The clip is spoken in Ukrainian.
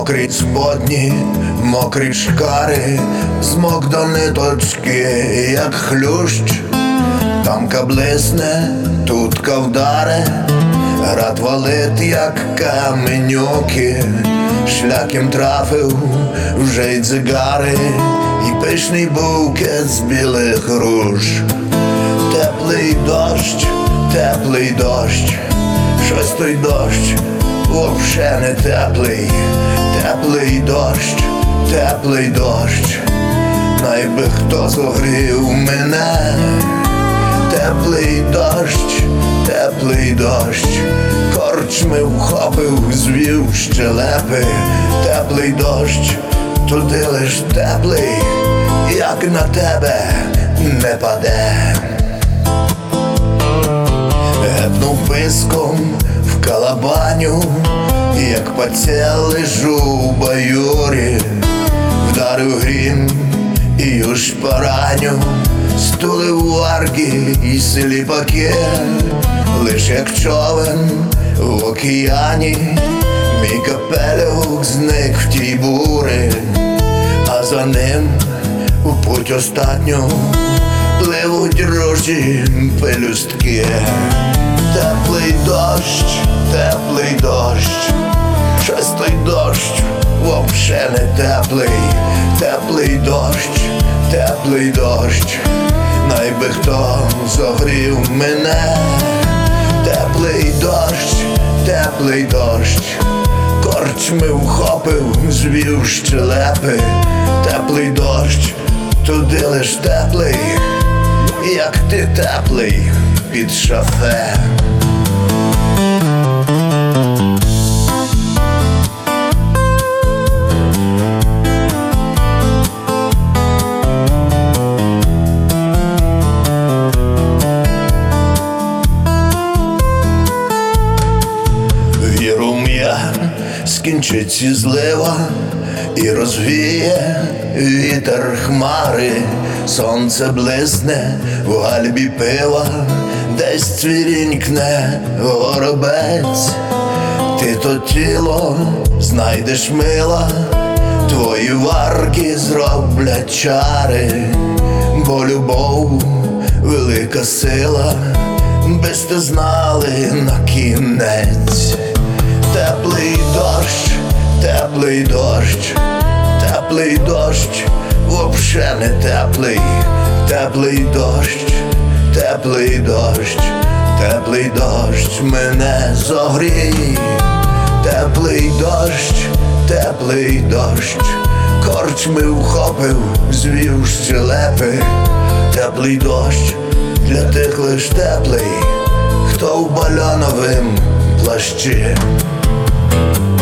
Мокрі сподні, мокрі шкари, змок до ниточки, як хлющ. Тамка блисне, тутка вдаре, град валить, як каменюки. Шляком трафив вже й дзигари, і пишний букет з білих руж. Теплий дощ, щось той дощ вовше не теплий. Теплий дощ, найби хто зогрів мене. Теплий дощ, корчми вхопив, звів щелепи. Теплий дощ, туди лиш теплий, як на тебе не паде. Гепнув писком в калабаню, як паця лежу в баюрі. Вдарив грім і у шпараню, стулив варги і сліпаки. Лиш як човен в океані, мій капелюх зник в тій бурі. А за ним у путь остатню пливуть рожі пелюстки. Теплий дощ, щось той дощ вовше не теплий. Теплий дощ, найби хто зогрів мене. Теплий дощ, корчми вхопив, звів щелепи. Теплий дощ, туди лиш теплий, як ти теплий під шофе. Скінчиться злива і розвіє вітер хмари. Сонце блисне в гальбі пива, десь цвірінькне горобець. Ти то тіло знайдеш мила, твої варки зроблять чари. Бо любов велика сила, без те знали на кінець. Теплий дощ, вовше не теплий. Теплий дощ, мене зогрій. Теплий дощ, корчми вхопив, звів щелепи. Теплий дощ, для тих лиш теплий, хто в бальоновім плащі.